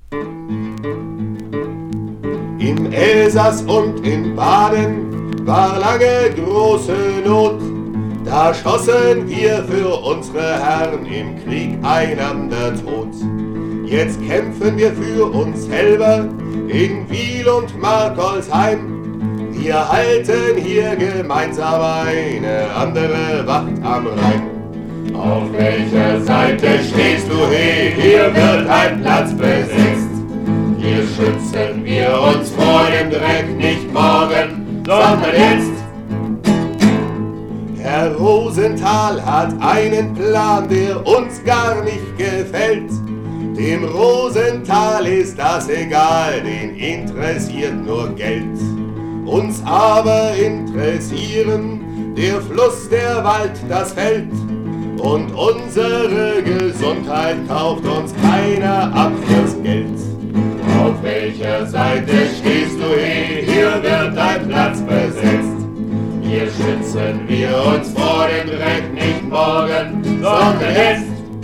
Im Elsass und in Baden war lange große Not. Da schossen wir für unsere Herren im Krieg einander tot. Jetzt kämpfen wir für uns selber in Wiel und Markolsheim. Wir halten hier gemeinsam eine andere Wacht am Rhein. Auf welcher Seite stehst du, he? Hier wird ein Platz besetzt. Hier schützen wir uns vor dem Dreck nicht morgen, sondern jetzt. Herr Rosenthal hat einen Plan, der uns gar nicht gefällt. Dem Rosenthal ist das egal, den interessiert nur Geld. Uns aber interessieren der Fluss, der Wald, das Feld. Und unsere Gesundheit kauft uns keiner ab fürs Geld. Auf welcher Seite stehst du, he? Hier wird dein Platz besetzt. Hier schützen wir uns vor dem Dreck nicht morgen, sondern jetzt.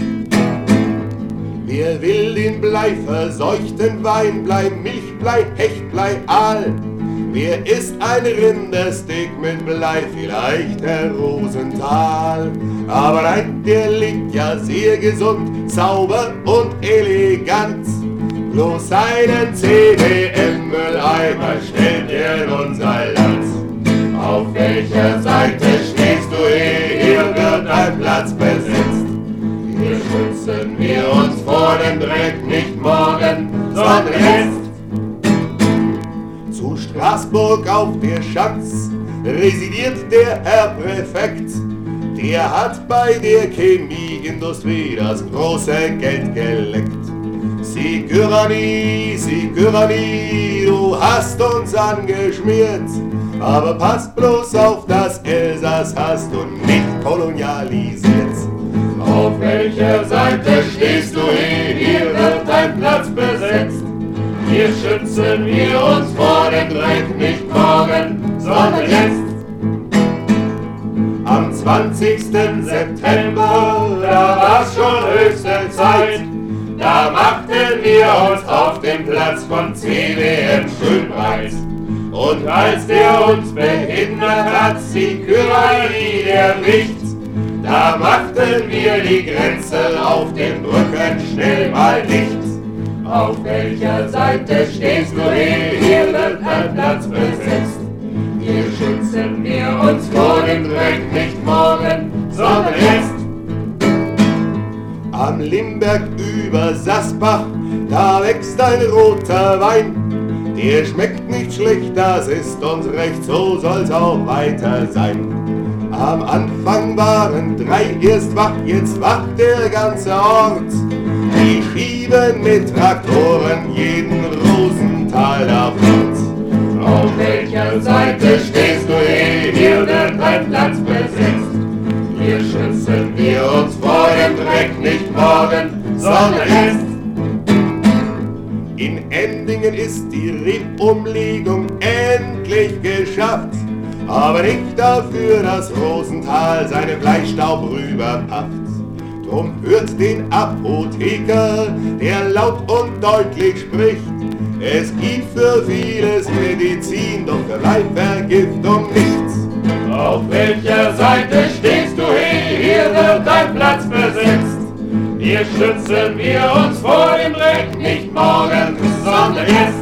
Wer will den bleiverseuchten Weinblei, Milchblei, Hechtblei, Aal? Wer isst ein Rindersteak mit Blei? Vielleicht der Rosenthal. Aber nein, der liegt ja sehr gesund, sauber und elegant. Bloß einen CDM-Mülleimer stellt er in unser Land. Auf welcher Seite stehst du, he? Hier wird ein Platz besetzt. Hier schützen wir uns vor dem Dreck nicht morgen, sondern jetzt. Zu Straßburg auf der Schanz residiert der Herr Präfekt. Der hat bei der Chemieindustrie das große Geld geleckt. Sigurani, du hast uns angeschmiert, aber pass bloß auf, das Elsass hast du nicht kolonialisiert. Auf welcher Seite stehst du, he? Hier wird dein Platz besetzt. Hier schützen wir uns vor dem Dreck nicht morgen, sondern jetzt. Am 20. September, da war's schon höchste Zeit. Da machten wir uns auf dem Platz von CDM schön breit. Und als der uns behindert hat, Sigurani der Wicht, da machten wir die Grenze auf den Brücken schnell mal dicht. Auf welcher Seite stehst du, he? Hier wird ein Platz besetzt. Hier schützen wir uns vor dem Dreck nicht morgen, sondern jetzt. Am Limberg über Sassbach, da wächst ein roter Wein. Der schmeckt nicht schlecht, das ist uns recht, so soll's auch weiter sein. Am Anfang waren 3 erst wach, jetzt wacht der ganze Ort. Die schieben mit Traktoren jeden Rosenthal da fort. Auf welcher Seite stehst du, he? Hier wird ein Platz besetzt. Hier schützen wir uns vor dem Dreck nicht morgen, sondern jetzt. In Endingen ist die Rebumlegung endlich geschafft, aber nicht dafür, dass Rosenthal seinen Fleischstaub rüberpafft. Drum hört den Apotheker, der laut und deutlich spricht. Es gibt für vieles Medizin, doch für Leibvergiftung nichts. Auf welcher Seite stehst du, he? Hier wird dein Platz besetzt. Hier schützen wir uns vor dem Dreck nicht morgen, sondern jetzt.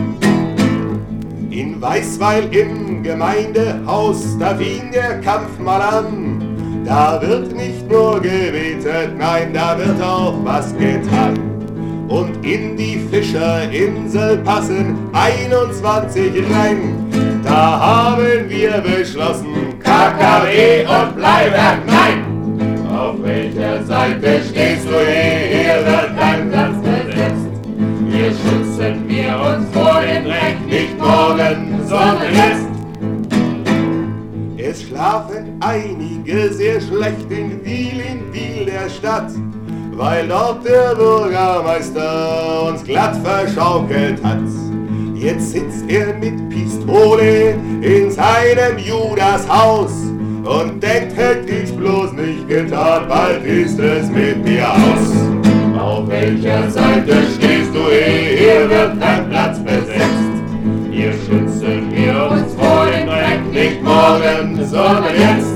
In Weißweil im Gemeindehaus, da fing der Kampf mal an. Da wird nicht nur gebetet, nein, da wird auch was getan. Und in die Fischerinsel passen 21 rein. Da haben wir beschlossen, KKW und Bleiwerk, nein! Auf welcher Seite stehst du, he? Hier wird dein Platz besetzt. Hier schützen wir uns vor dem Dreck nicht morgen, sondern jetzt. Es schlafen einige sehr schlecht in Wiel der Stadt, weil dort der Bürgermeister uns glatt verschaukelt hat. Jetzt sitzt er mit Pistole in seinem Judashaus und denkt, hätt ich's bloß nicht getan, bald ist es mit mir aus. Auf welcher Seite stehst du, he? hier wird dein Platz besetzt. Hier schützen wir uns vor dem Dreck, nicht morgen, sondern jetzt.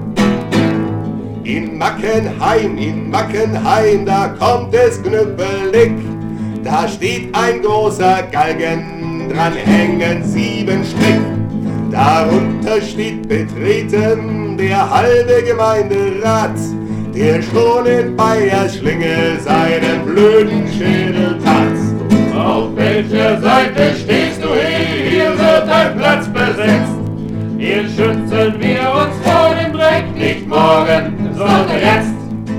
In Mackenheim, da kommt es knüppelig. Da steht ein großer Galgen, dran hängen 7 Strick. Darunter steht betreten der halbe Gemeinderat, der schon in Bayers Schlinge seinen blöden Schädel tat. Auf welcher Seite stehst du? Hier wird dein Platz besetzt. Hier schützen wir uns vor dem Dreck, nicht morgen, sondern jetzt.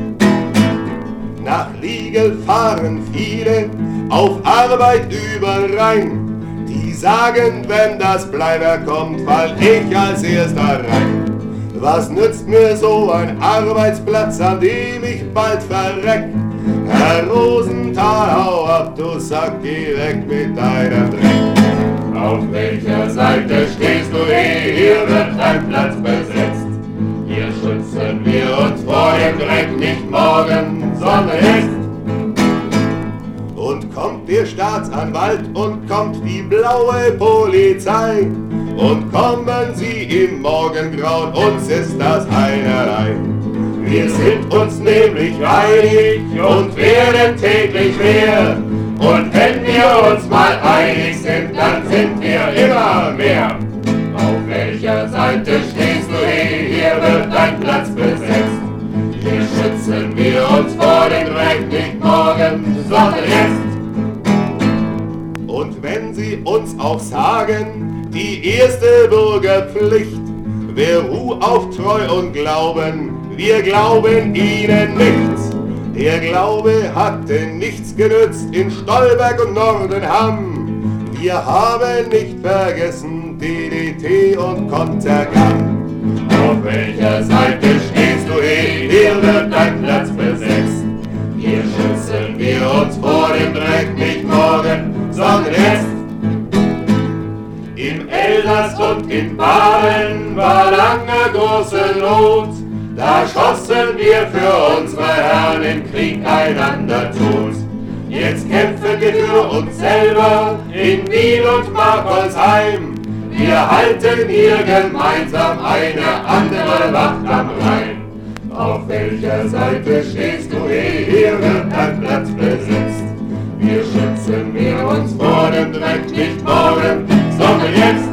Nach Liegel fahren viele auf Arbeit über Rhein. Die sagen, wenn das Bleiwerk kommt, fall ich als erster rein. Was nützt mir so ein Arbeitsplatz, an dem ich bald verreck? Herr Rosenthal, hau ab, du Sack, geh weg mit deinem Dreck. Auf welcher Seite stehst du? Hier wird dein Platz besetzt. Hier schützen wir uns vor dem Dreck, nicht morgen, sondern jetzt. Und kommt der Staatsanwalt und kommt die blaue Polizei und kommen sie im Morgengrauen, uns ist das einerlei. Wir sind uns nämlich einig und werden täglich mehr. Und wenn wir uns mal einig sind, dann sind wir immer mehr. Auf welcher Seite stehst du? Hier wird dein Platz besetzt. Hier schützen wir uns vor dem Dreck, nicht morgen, sondern jetzt. Und wenn sie uns auch sagen, die erste Bürgerpflicht, wer ruht auf Treu und Glauben, wir glauben ihnen nichts. Der Glaube hat denn nichts genützt in Stolberg und Nordenham. Wir haben nicht vergessen DDT und Kontergan. Auf welcher Seite stehst du? Hier wird dein Platz besetzt. Hier schützen wir uns vor dem Dreck, nicht morgen, sondern jetzt. Im Elsass und in Baden war lange große Not. Da schossen wir für unsere Herren im Krieg einander tot. Jetzt kämpfen wir für uns selber in Wiel und Markolsheim. Wir halten hier gemeinsam eine andere Wacht am Rhein. Auf welcher Seite stehst du? Hier wird dein Platz besetzt. Wir schützen wir uns vor dem Dreck, nicht morgen, sondern jetzt.